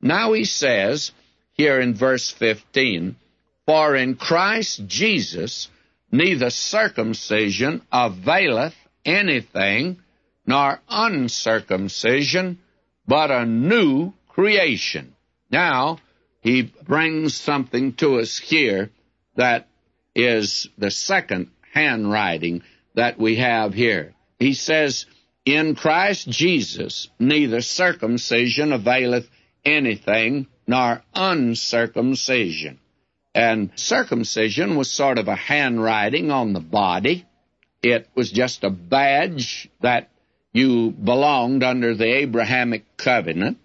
Now he says here in verse 15, "For in Christ Jesus neither circumcision availeth anything, nor uncircumcision, but a new creation." Now, he brings something to us here that is the second handwriting that we have here. He says, "In Christ Jesus neither circumcision availeth anything, nor uncircumcision." And circumcision was sort of a handwriting on the body. It was just a badge that you belonged under the Abrahamic covenant,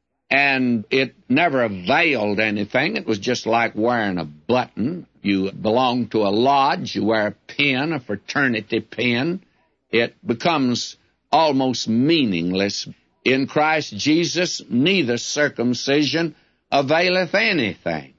and it never availed anything. It was just like wearing a button. You belong to a lodge, you wear a pin, a fraternity pin. It becomes almost meaningless. In Christ Jesus, neither circumcision availeth anything,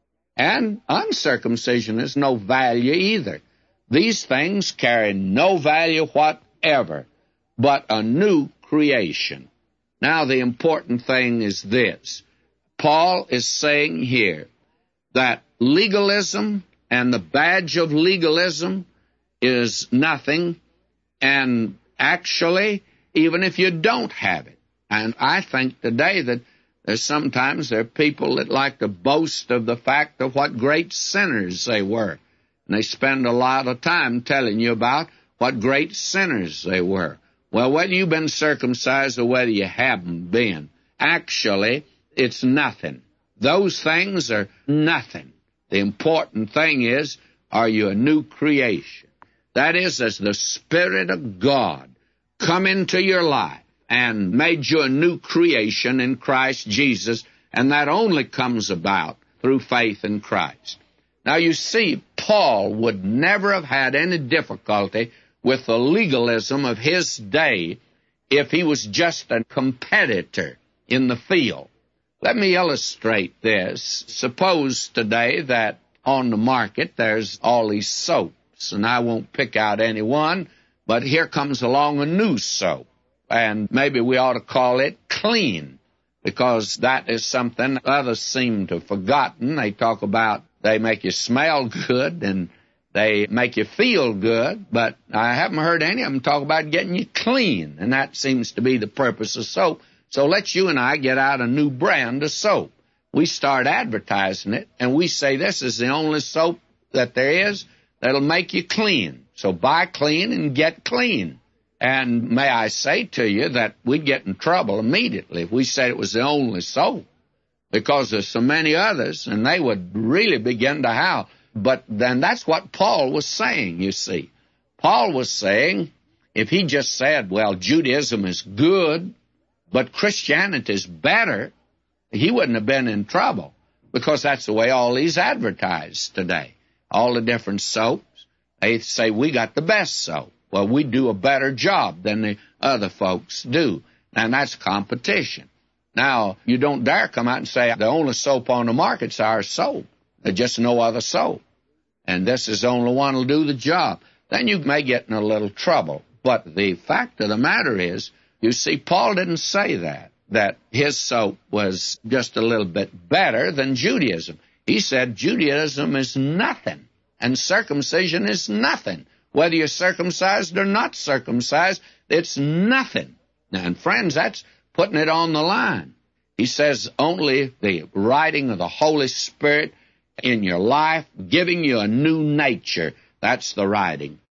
and uncircumcision is no value either. These things carry no value whatever, but a new creation. Now, the important thing is this. Paul is saying here that legalism and the badge of legalism is nothing, and actually, even if you don't have it. And I think today that sometimes there are people that like to boast of the fact of what great sinners they were. And they spend a lot of time telling you about what great sinners they were. Well, whether you've been circumcised or whether you haven't been, actually, it's nothing. Those things are nothing. The important thing is, are you a new creation? That is, as the Spirit of God come into your life and made you a new creation in Christ Jesus, and that only comes about through faith in Christ. Now, you see, Paul would never have had any difficulty with the legalism of his day if he was just a competitor in the field. Let me illustrate this. Suppose today that on the market there's all these soaps, and I won't pick out any one, but here comes along a new soap, and maybe we ought to call it Clean, because that is something others seem to have forgotten. They talk about they make you smell good and they make you feel good, but I haven't heard any of them talk about getting you clean, and that seems to be the purpose of soap. So let's you and I get out a new brand of soap. We start advertising it, and we say this is the only soap that there is that'll make you clean. So buy clean and get clean. And may I say to you that we'd get in trouble immediately if we said it was the only soap, because there's so many others, and they would really begin to howl. But then that's what Paul was saying, you see. Paul was saying, if he just said, well, Judaism is good, but Christianity is better, he wouldn't have been in trouble, because that's the way all these advertise today. All the different soaps, they say, we got the best soap. Well, we do a better job than the other folks do, and that's competition. Now, you don't dare come out and say, the only soap on the market's our soap. There's just no other soap, and this is the only one that'll do the job. Then you may get in a little trouble. But the fact of the matter is, you see, Paul didn't say that his soap was just a little bit better than Judaism. He said Judaism is nothing, and circumcision is nothing. Whether you're circumcised or not circumcised, it's nothing. And friends, that's putting it on the line. He says only the writing of the Holy Spirit in your life, giving you a new nature, that's the writing.